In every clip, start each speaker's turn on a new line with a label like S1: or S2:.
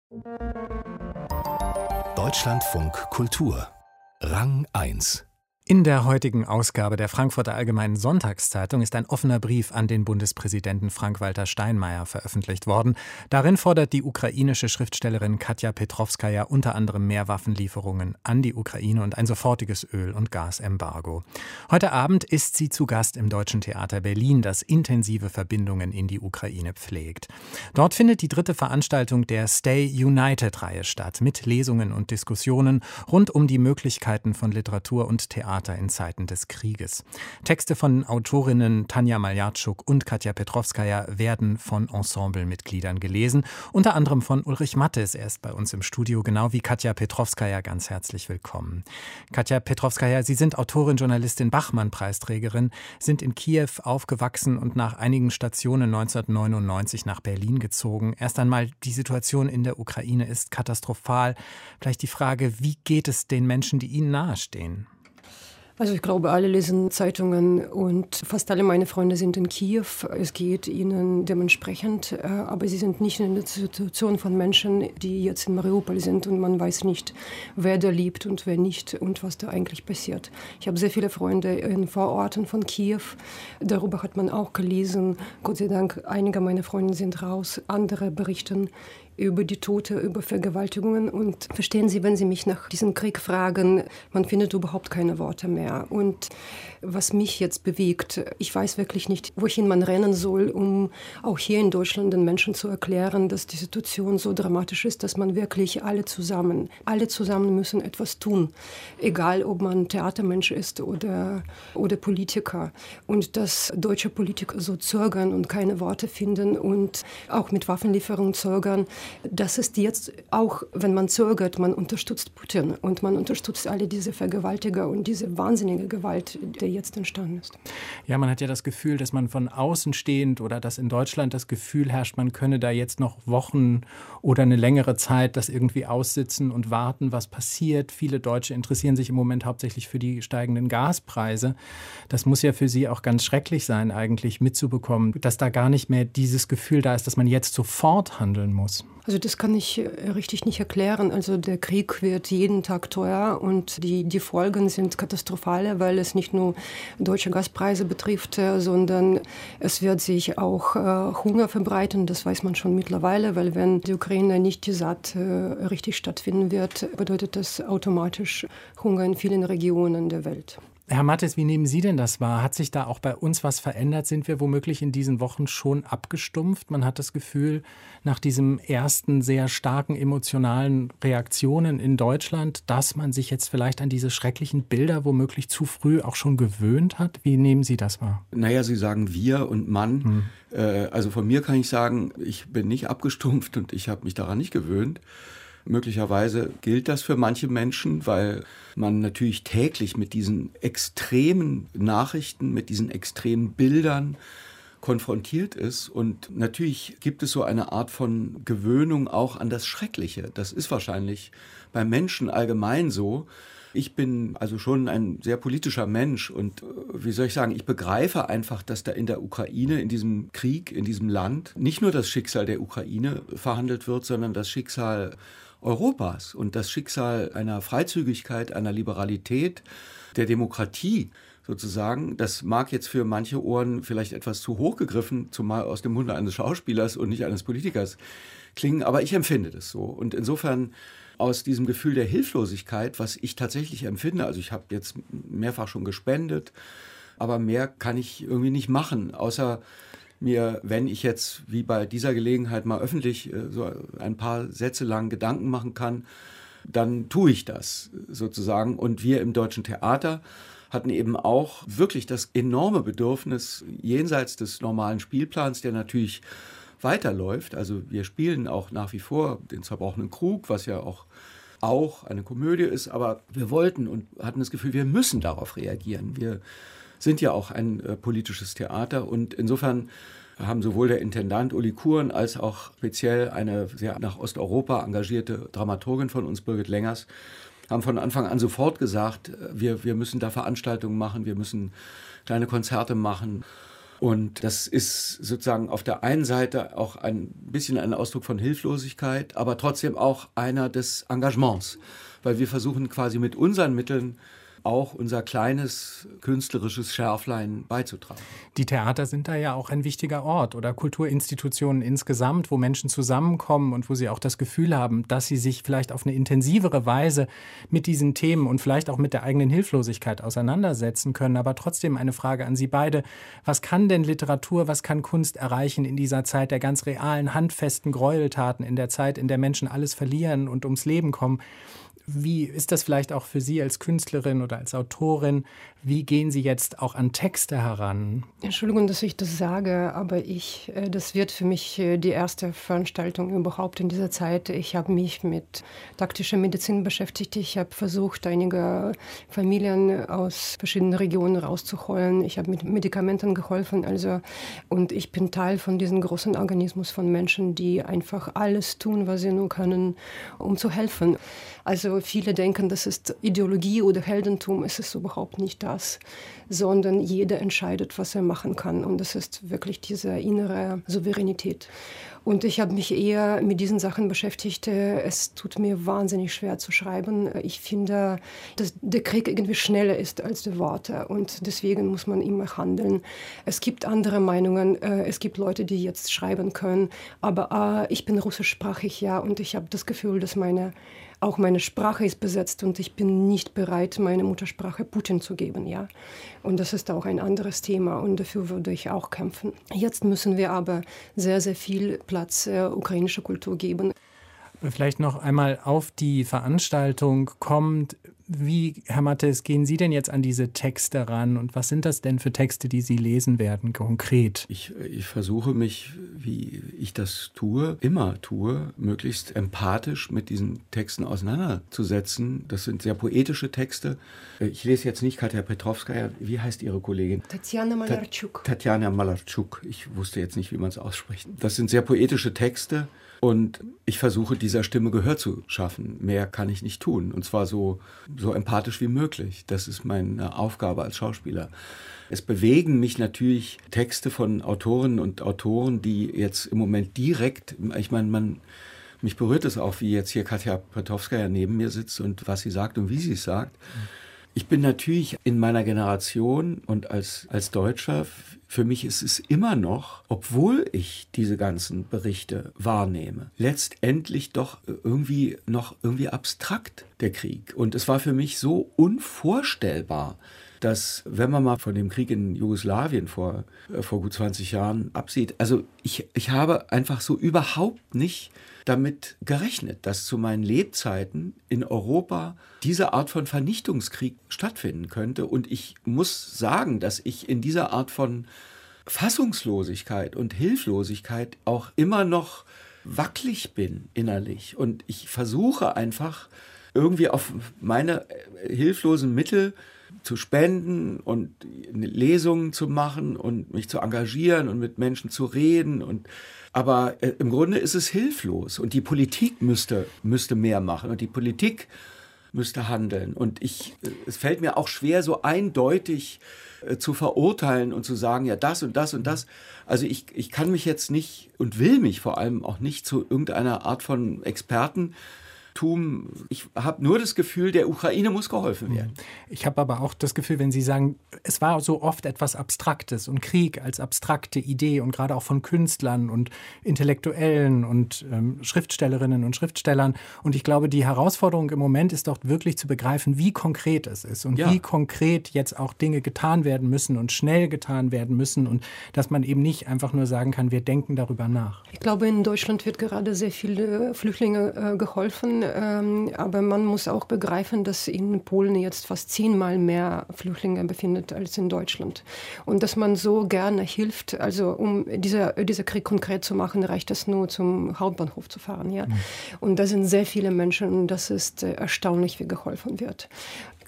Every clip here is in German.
S1: Deutschlandfunk Kultur Rang 1.
S2: In der heutigen Ausgabe der Frankfurter Allgemeinen Sonntagszeitung ist ein offener Brief an den Bundespräsidenten Frank-Walter Steinmeier veröffentlicht worden. Darin fordert die ukrainische Schriftstellerin Katja Petrowskaja unter anderem mehr Waffenlieferungen an die Ukraine und ein sofortiges Öl- und Gasembargo. Heute Abend ist sie zu Gast im Deutschen Theater Berlin, das intensive Verbindungen in die Ukraine pflegt. Dort findet die dritte Veranstaltung der Stay United-Reihe statt, mit Lesungen und Diskussionen rund um die Möglichkeiten von Literatur und Theater in Zeiten des Krieges. Texte von Autorinnen Tanja Maljatschuk und Katja Petrowskaja werden von Ensemblemitgliedern gelesen, unter anderem von Ulrich Mattes. Er ist bei uns im Studio, genau wie Katja Petrowskaja. Ganz herzlich willkommen. Katja Petrowskaja, Sie sind Autorin, Journalistin, Bachmann-Preisträgerin, sind in Kiew aufgewachsen und nach einigen Stationen 1999 nach Berlin gezogen. Erst einmal, die Situation in der Ukraine ist katastrophal. Vielleicht die Frage, wie geht es den Menschen, die Ihnen nahestehen?
S3: Also ich glaube, alle lesen Zeitungen und fast alle meine Freunde sind in Kiew. Es geht ihnen dementsprechend, aber sie sind nicht in der Situation von Menschen, die jetzt in Mariupol sind und man weiß nicht, wer da lebt und wer nicht und was da eigentlich passiert. Ich habe sehr viele Freunde in Vororten von Kiew. Darüber hat man auch gelesen. Gott sei Dank, einige meiner Freunde sind raus, andere berichten über die Tote, über Vergewaltigungen. Und verstehen Sie, wenn Sie mich nach diesem Krieg fragen, man findet überhaupt keine Worte mehr. Und was mich jetzt bewegt, ich weiß wirklich nicht, wohin man rennen soll, um auch hier in Deutschland den Menschen zu erklären, dass die Situation so dramatisch ist, dass man wirklich alle zusammen müssen etwas tun. Egal, ob man Theatermensch ist oder Politiker. Und dass deutsche Politiker so zögern und keine Worte finden und auch mit Waffenlieferungen zögern, das ist jetzt auch, wenn man zögert, man unterstützt Putin und man unterstützt alle diese Vergewaltiger und diese wahnsinnige Gewalt, die jetzt entstanden ist.
S2: Ja, man hat ja das Gefühl, dass man von außen stehend oder dass in Deutschland das Gefühl herrscht, man könne da jetzt noch Wochen oder eine längere Zeit das irgendwie aussitzen und warten, was passiert. Viele Deutsche interessieren sich im Moment hauptsächlich für die steigenden Gaspreise. Das muss ja für Sie auch ganz schrecklich sein, eigentlich mitzubekommen, dass da gar nicht mehr dieses Gefühl da ist, dass man jetzt sofort handeln muss.
S3: Also das kann ich richtig nicht erklären. Also der Krieg wird jeden Tag teuer und die Folgen sind katastrophale, weil es nicht nur deutsche Gaspreise betrifft, sondern es wird sich auch Hunger verbreiten. Das weiß man schon mittlerweile, weil wenn die Ukraine nicht die Saat richtig stattfinden wird, bedeutet das automatisch Hunger in vielen Regionen der Welt.
S2: Herr Mattes, wie nehmen Sie denn das wahr? Hat sich da auch bei uns was verändert? Sind wir womöglich in diesen Wochen schon abgestumpft? Man hat das Gefühl, nach diesen ersten sehr starken emotionalen Reaktionen in Deutschland, dass man sich jetzt vielleicht an diese schrecklichen Bilder womöglich zu früh auch schon gewöhnt hat. Wie nehmen Sie das wahr?
S4: Naja, Sie sagen wir und Mann. Also von mir kann ich sagen, ich bin nicht abgestumpft und ich habe mich daran nicht gewöhnt. Möglicherweise gilt das für manche Menschen, weil man natürlich täglich mit diesen extremen Nachrichten, mit diesen extremen Bildern konfrontiert ist. Und natürlich gibt es so eine Art von Gewöhnung auch an das Schreckliche. Das ist wahrscheinlich bei Menschen allgemein so. Ich bin also schon ein sehr politischer Mensch und wie soll ich sagen, ich begreife einfach, dass da in der Ukraine, in diesem Krieg, in diesem Land nicht nur das Schicksal der Ukraine verhandelt wird, sondern das Schicksal Europas und das Schicksal einer Freizügigkeit, einer Liberalität, der Demokratie sozusagen. Das mag jetzt für manche Ohren vielleicht etwas zu hoch gegriffen, zumal aus dem Munde eines Schauspielers und nicht eines Politikers klingen, aber ich empfinde das so. Und insofern aus diesem Gefühl der Hilflosigkeit, was ich tatsächlich empfinde, also ich habe jetzt mehrfach schon gespendet, aber mehr kann ich irgendwie nicht machen, außer mir, wenn ich jetzt wie bei dieser Gelegenheit mal öffentlich so ein paar Sätze lang Gedanken machen kann, dann tue ich das sozusagen. Und wir im Deutschen Theater hatten eben auch wirklich das enorme Bedürfnis, jenseits des normalen Spielplans, der natürlich weiterläuft. Also wir spielen auch nach wie vor den Zerbrochenen Krug, was ja auch eine Komödie ist, aber wir wollten und hatten das Gefühl, wir müssen darauf reagieren. Wir sind ja auch ein politisches Theater und insofern haben sowohl der Intendant Uli Kuren als auch speziell eine sehr nach Osteuropa engagierte Dramaturgin von uns, Birgit Lengers, haben von Anfang an sofort gesagt, wir müssen da Veranstaltungen machen, wir müssen kleine Konzerte machen. Und das ist sozusagen auf der einen Seite auch ein bisschen ein Ausdruck von Hilflosigkeit, aber trotzdem auch einer des Engagements, weil wir versuchen quasi mit unseren Mitteln auch unser kleines künstlerisches Schärflein beizutragen.
S2: Die Theater sind da ja auch ein wichtiger Ort oder Kulturinstitutionen insgesamt, wo Menschen zusammenkommen und wo sie auch das Gefühl haben, dass sie sich vielleicht auf eine intensivere Weise mit diesen Themen und vielleicht auch mit der eigenen Hilflosigkeit auseinandersetzen können. Aber trotzdem eine Frage an Sie beide. Was kann denn Literatur, was kann Kunst erreichen in dieser Zeit der ganz realen, handfesten Gräueltaten, in der Zeit, in der Menschen alles verlieren und ums Leben kommen? Wie ist das vielleicht auch für Sie als Künstlerin oder als Autorin? Wie gehen Sie jetzt auch an Texte heran?
S3: Entschuldigung, dass ich das sage, aber das wird für mich die erste Veranstaltung überhaupt in dieser Zeit. Ich habe mich mit taktischer Medizin beschäftigt. Ich habe versucht, einige Familien aus verschiedenen Regionen rauszuholen. Ich habe mit Medikamenten geholfen. Und ich bin Teil von diesem großen Organismus von Menschen, die einfach alles tun, was sie nur können, um zu helfen. Also viele denken, das ist Ideologie oder Heldentum. Es ist überhaupt nicht das, sondern jeder entscheidet, was er machen kann. Und das ist wirklich diese innere Souveränität. Und ich habe mich eher mit diesen Sachen beschäftigt. Es tut mir wahnsinnig schwer zu schreiben. Ich finde, dass der Krieg irgendwie schneller ist als die Worte. Und deswegen muss man immer handeln. Es gibt andere Meinungen. Es gibt Leute, die jetzt schreiben können. Aber ich bin russischsprachig, ja. Und ich habe das Gefühl, dass auch meine Sprache ist besetzt und ich bin nicht bereit, meine Muttersprache Putin zu geben, ja. Und das ist auch ein anderes Thema und dafür würde ich auch kämpfen. Jetzt müssen wir aber sehr, sehr viel Platz ukrainischer Kultur geben.
S2: Vielleicht noch einmal auf die Veranstaltung kommt. Wie, Herr Mattes, gehen Sie denn jetzt an diese Texte ran und was sind das denn für Texte, die Sie lesen werden, konkret?
S4: Ich versuche mich, wie ich das immer tue, möglichst empathisch mit diesen Texten auseinanderzusetzen. Das sind sehr poetische Texte. Ich lese jetzt nicht Katja Petrovskaja. Wie heißt Ihre Kollegin?
S3: Tatjana Malarchuk.
S4: Tatjana Malarchuk. Ich wusste jetzt nicht, wie man es ausspricht. Das sind sehr poetische Texte. Und ich versuche, dieser Stimme Gehör zu schaffen. Mehr kann ich nicht tun. Und zwar so empathisch wie möglich. Das ist meine Aufgabe als Schauspieler. Es bewegen mich natürlich Texte von Autorinnen und Autoren, die jetzt im Moment direkt, ich meine, mich berührt es auch, wie jetzt hier Katja Petrovskaja neben mir sitzt und was sie sagt und wie sie es sagt. Ich bin natürlich in meiner Generation und als Deutscher, für mich ist es immer noch, obwohl ich diese ganzen Berichte wahrnehme, letztendlich doch irgendwie abstrakt, der Krieg. Und es war für mich so unvorstellbar, dass, wenn man mal von dem Krieg in Jugoslawien vor gut 20 Jahren absieht, also ich habe einfach so überhaupt nicht damit gerechnet, dass zu meinen Lebzeiten in Europa diese Art von Vernichtungskrieg stattfinden könnte. Und ich muss sagen, dass ich in dieser Art von Fassungslosigkeit und Hilflosigkeit auch immer noch wackelig bin innerlich. Und ich versuche einfach irgendwie auf meine hilflosen Mittel zu spenden und Lesungen zu machen und mich zu engagieren und mit Menschen zu reden. Aber im Grunde ist es hilflos und die Politik müsste mehr machen und die Politik müsste handeln. Und es fällt mir auch schwer, so eindeutig zu verurteilen und zu sagen, ja, das und das und das. Also ich kann mich jetzt nicht und will mich vor allem auch nicht zu irgendeiner Art von Expertentum. Ich habe nur das Gefühl, der Ukraine muss geholfen werden.
S2: Ich habe aber auch das Gefühl, wenn Sie sagen, es war so oft etwas Abstraktes und Krieg als abstrakte Idee und gerade auch von Künstlern und Intellektuellen und Schriftstellerinnen und Schriftstellern. Und ich glaube, die Herausforderung im Moment ist doch wirklich zu begreifen, wie konkret es ist und wie konkret jetzt auch Dinge getan werden müssen und schnell getan werden müssen und dass man eben nicht einfach nur sagen kann, wir denken darüber nach.
S3: Ich glaube, in Deutschland wird gerade sehr viele Flüchtlinge geholfen. Aber man muss auch begreifen, dass in Polen jetzt fast 10-mal mehr Flüchtlinge befindet als in Deutschland. Und dass man so gerne hilft, also um dieser Krieg konkret zu machen, reicht es nur zum Hauptbahnhof zu fahren. Ja? Und da sind sehr viele Menschen und das ist erstaunlich, wie geholfen wird.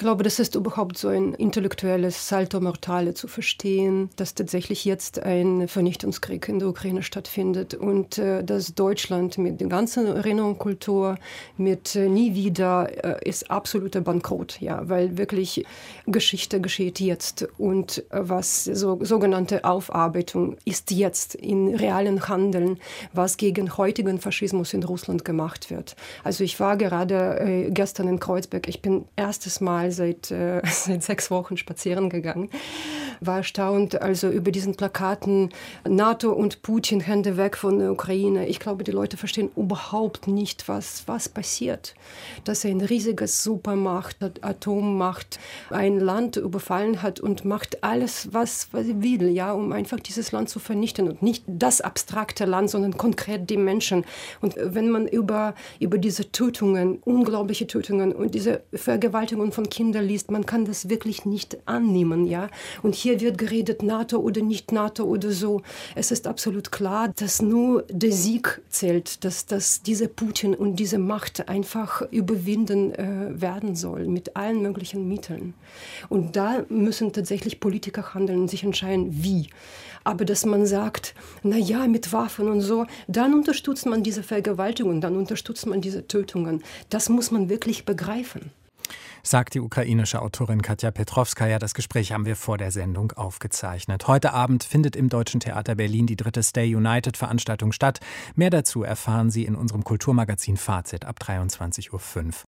S3: glaube, das ist überhaupt so ein intellektuelles Salto Mortale zu verstehen, dass tatsächlich jetzt ein Vernichtungskrieg in der Ukraine stattfindet und dass Deutschland mit der ganzen Erinnerungskultur, mit nie wieder, ist absoluter Bankrott, ja, weil wirklich Geschichte geschieht jetzt und was sogenannte Aufarbeitung ist jetzt in realen Handeln, was gegen heutigen Faschismus in Russland gemacht wird. Also ich war gerade gestern in Kreuzberg, ich bin erstes Mal seit 6 Wochen spazieren gegangen, war erstaunt, also über diesen Plakaten NATO und Putin, Hände weg von der Ukraine. Ich glaube, die Leute verstehen überhaupt nicht, was passiert. Dass eine riesige Supermacht, Atommacht, ein Land überfallen hat und macht alles, was sie will, ja, um einfach dieses Land zu vernichten. Und nicht das abstrakte Land, sondern konkret die Menschen. Und wenn man über diese Tötungen, unglaubliche Tötungen und diese Vergewaltigungen von Kindern liest, man kann das wirklich nicht annehmen, ja. Und hier wird geredet, NATO oder nicht NATO oder so. Es ist absolut klar, dass nur der Sieg zählt, dass diese Putin und diese Macht einfach überwinden werden soll, mit allen möglichen Mitteln. Und da müssen tatsächlich Politiker handeln und sich entscheiden, wie. Aber dass man sagt, na ja, mit Waffen und so, dann unterstützt man diese Vergewaltigungen, dann unterstützt man diese Tötungen. Das muss man wirklich begreifen.
S2: Sagt die ukrainische Autorin Katja Petrowskaja. Das Gespräch haben wir vor der Sendung aufgezeichnet. Heute Abend findet im Deutschen Theater Berlin die 3. Stay United-Veranstaltung statt. Mehr dazu erfahren Sie in unserem Kulturmagazin Fazit ab 23:05 Uhr.